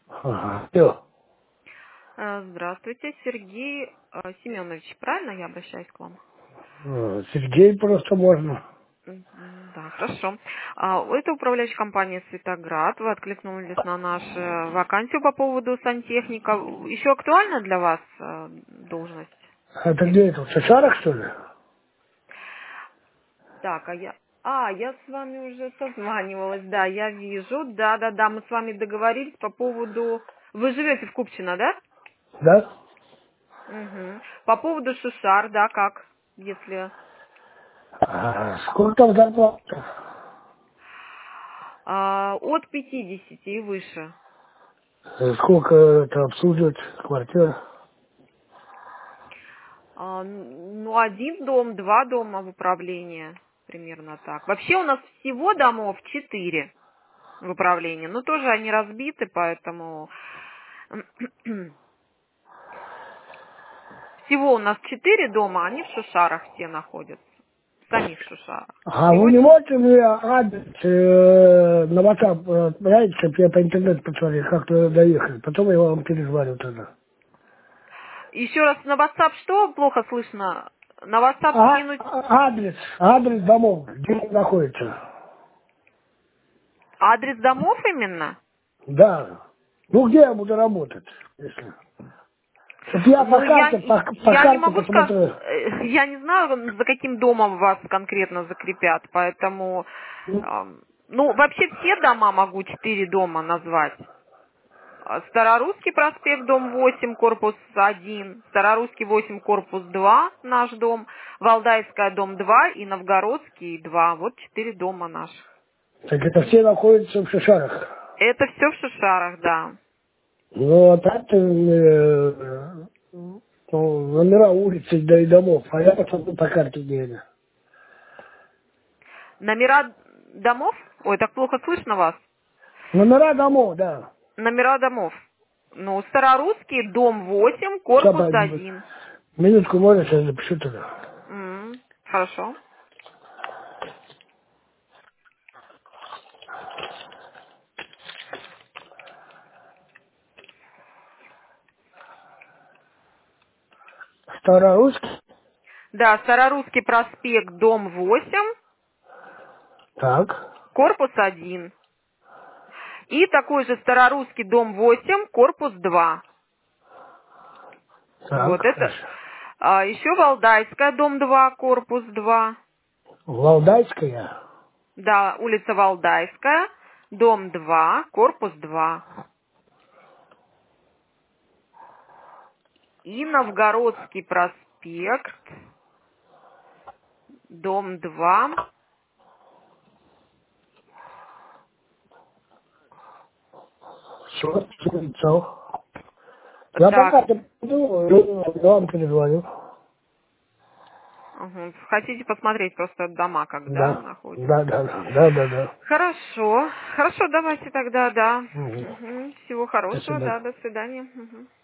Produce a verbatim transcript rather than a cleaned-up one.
Ага. Всё. Э, Здравствуйте, Сергей э, Семенович, правильно я обращаюсь к вам? Э, Сергей просто можно. Мгм, Да, хорошо. А, Это управляющая компания «Светоград». Вы откликнулись на нашу вакансию по поводу сантехника. Еще актуальна для вас э, должность Это где сантехника? это, в Шашарах, что ли? Так, а я... А, я с вами уже созванивалась, да, я вижу. Да-да-да, мы с вами договорились по поводу... Вы живете в Купчино, да? Да? Угу. По поводу Шушар, да, как, если... А сколько там зарплата? А, от пятидесяти и выше. Э, Сколько это обслуживать квартира? А, ну, один дом, два дома в управлении, примерно так. Вообще у нас всего домов четыре в управлении, но тоже они разбиты, поэтому всего у нас четыре дома, они в Шушарах все находятся, в самих Шушарах. А Всего вы не ч- можете мне адрес э, на WhatsApp э, отправить, чтобы я по интернету посмотрел, как туда доехать? Потом я вам перезвоню тогда. Еще раз на WhatsApp что плохо слышно? На WhatsApp А, скинуть а- адрес, адрес домов, где они находятся? адрес домов именно? Да. Ну, где я буду работать, если? Вот я по Ну, я, карте, по, по я не карте могу сказать, посмотрю. э, я не знаю, за каким домом вас конкретно закрепят, поэтому, ам, ну, вообще все дома могу, четыре дома назвать. А, Старорусский проспект, дом восемь, корпус один, Старорусский восемь, корпус два, наш дом, Валдайская, дом два и Новгородский два. Вот четыре дома наших. Так это все находятся в Шишарах. Это все в Шишарах, да. Ну, а так э, ну, номера улицы, да и домов. А я посмотрю по карте, где это. Номера домов? Ой, так плохо слышно вас. Номера домов, да. Номера домов. Ну, Старорусский, дом восемь, Сейчас, корпус по- один. минутку, можно, сейчас запишу туда. М, Хорошо. Старорусский. Да, Старорусский проспект, дом восемь, Так, корпус один. И такой же Старорусский, дом восемь, корпус два. так, Вот это. хорошо. А, еще Валдайская, дом два, корпус два. Валдайская. Да, улица Валдайская, дом два, корпус два. И Новгородский проспект, дом два. Все, все. Я по Так, карте пойду, я вам перезвоню. Мгм. Хотите посмотреть просто дома, когда Да, находятся? да, да, да, да, да, да. Хорошо. Хорошо, давайте тогда, да. Мгм. Мгм. Всего хорошего, Спасибо. да, до свидания. Мгм.